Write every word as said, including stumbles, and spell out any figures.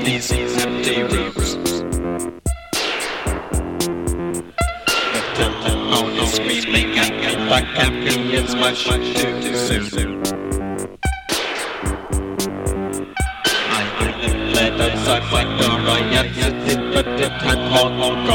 these empty rooms. The telephone is screaming at me, but can be it's much too soon. I live letters I find the right, yes, it but it had all